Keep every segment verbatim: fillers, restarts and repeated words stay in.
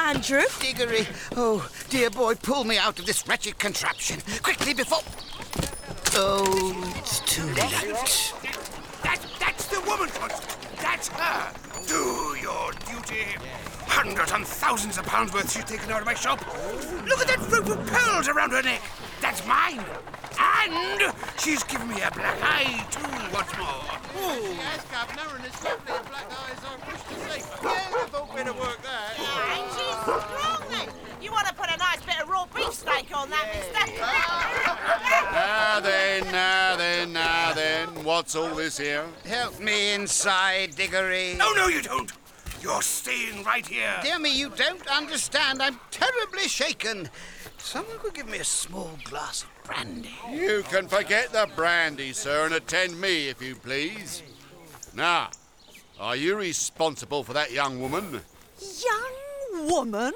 Andrew. Diggory, oh, dear boy, pull me out of this wretched contraption. Quickly before... Oh, it's too late. That, that's the woman, that's her. Do your duty. Hundreds and thousands of pounds worth she's taken out of my shop. Look at that rope of pearls around her neck. That's mine. And she's given me a black eye, too, what's more. Oh, yes, Governor, and it's lovely a black eyes I wish to see. Yeah, I thought better work that. Hey, she's strong then. You want to put a nice bit of raw beef steak on that, mister? Now then, now then, now then, what's all this here? Help me inside, Diggory. No, no, you don't. You're staying right here. Dear me, you don't understand. I'm terribly shaken. Someone could give me a small glass of brandy. You can forget the brandy, sir, and attend me, if you please. Now, are you responsible for that young woman? Young woman?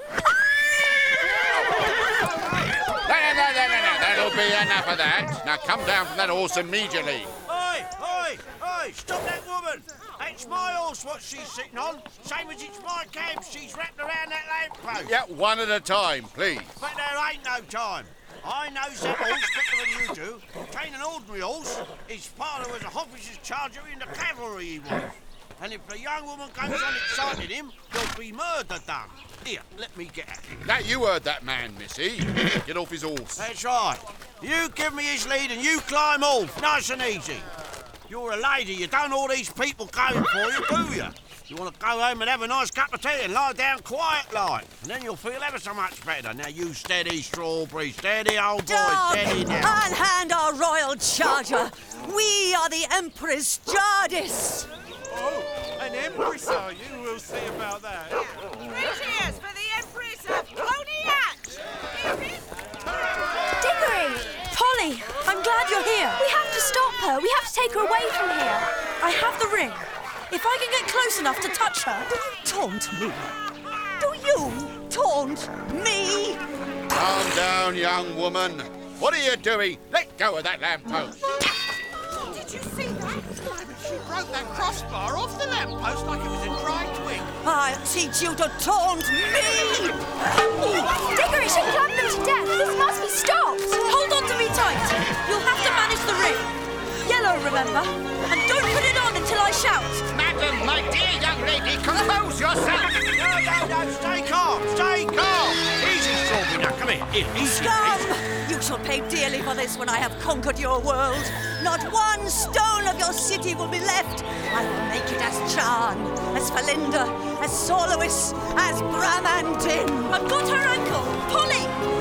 No, no, no, no, no, no. That'll be enough of that. Now come down from that horse immediately. Oi, oi, oi, stop that woman. It's my horse what she's sitting on. Same as it's my cab she's wrapped around that lamppost. Yeah, one at a time, please. But there ain't no time. I knows that horse better than you do. It ain't an ordinary horse. His father was a officer's charger in the cavalry, he was. And if the young woman goes on exciting him, there'll be murder done. Here, let me get at him. Now, you heard that man, missy. Get off his horse. That's right. You give me his lead and you climb off, nice and easy. You're a lady, you don't all these people going for you, do you? You want to go home and have a nice cup of tea and lie down quiet like, and then you'll feel ever so much better. Now you steady, Strawberry, steady, old boy, Dog, steady now. unhand our royal charger. We are the Empress Jardis. Oh, an empress, are you? We'll see about that. Three cheers for the Empress of Coniac! Diggory! Polly, I'm glad you're here. We have to stop her. We have to take her away from here. I have the ring. If I can get close enough to touch her, do you taunt me? Do you taunt me? Calm down, young woman. What are you doing? Let go of that lamppost. Did you see that? She broke that crossbar off the lamppost like it was a dry twig. I'll teach you to taunt me! Diggory, she clubbed them to death. This must be stopped. Hold on to me tight. You'll have to manage the ring. Yellow, remember? And don't put it on until I shout. Madam, my dear young lady, compose yourself. No, no, no, stay calm, stay calm. Easy, Strawberry, now, come here. Here, easy. Scum! You shall pay dearly for this when I have conquered your world. Not one stone of your city will be left. I will make it as Charn, as Falinda, as Solois, as Bramandin. I've got her ankle. Polly!